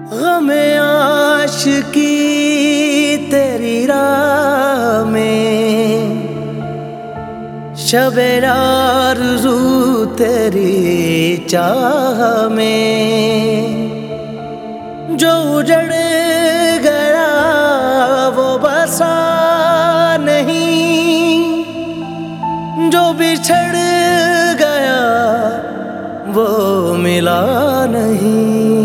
गमे आशिकी तेरी राह में, शबे आरज़ू तेरी चाह में। जो उजड़ गया वो बसा नहीं, जो बिछड़ गया वो मिला नहीं।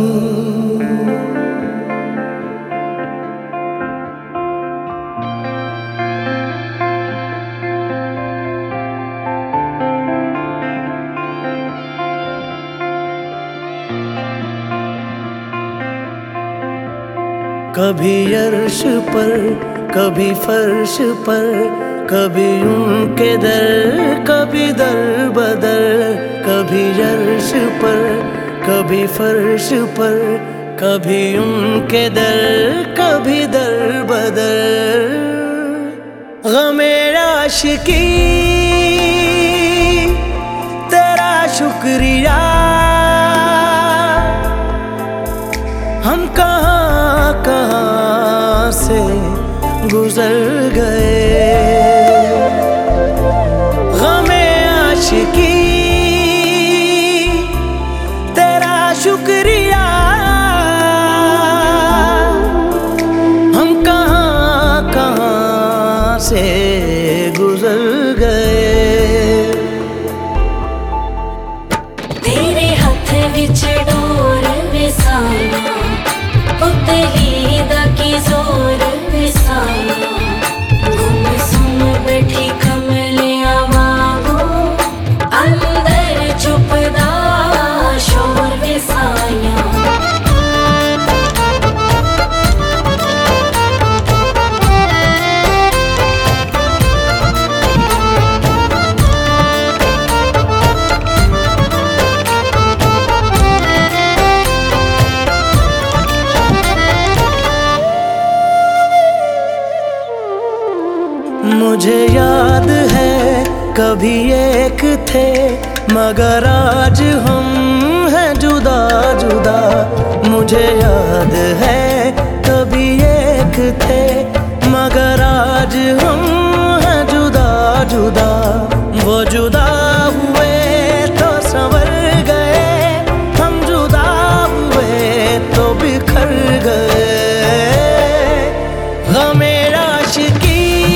कभी अर्श पर कभी फर्श पर, कभी उनके दर कभी दर बदर। कभी अर्श पर कभी फर्श पर, कभी उनके दर कभी दर बदर। गमे आशिकी तेरा शुक्रिया, हम कहाँ कहाँ से गुजर गए। गमे आशिकी तेरा शुक्रिया, हम कहाँ कहाँ से गुजर गए। तेरे हथ विच डोर विसाना, उतली दा की जोर विसाना। गुम सुम बैठी कमलिया वांगू, अंदर चुपदा शोर विसाया। मुझे याद है कभी एक थे, मगर आज हम हैं जुदा जुदा। मुझे याद है कभी एक थे, मगर आज हम हैं जुदा जुदा। वो जुदा हुए तो संवर गए, हम जुदा हुए तो बिखर गए। गमे आशिकी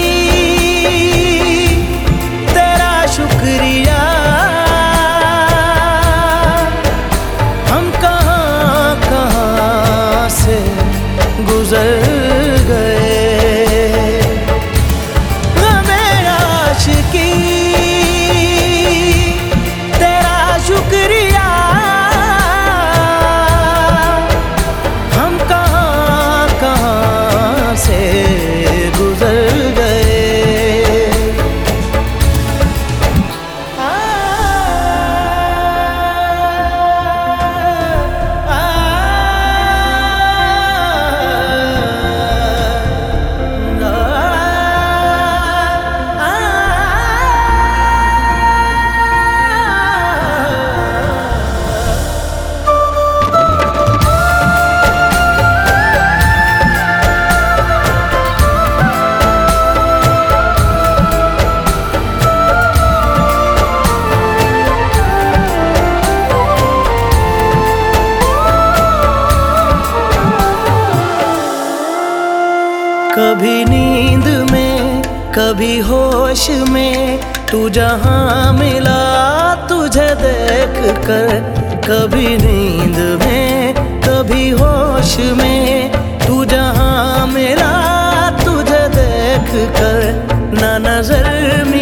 शुक्रिया, हम कहाँ कहाँ से गुजर गए। गमे आशिकी तेरा शुक्रिया, हम कहाँ कहाँ से गुजर गए। कभी नींद में कभी होश में, तू जहाँ मिला तुझे देख कर। कभी नींद में कभी होश में, तू जहाँ मिला तुझे देख कर। ना नजर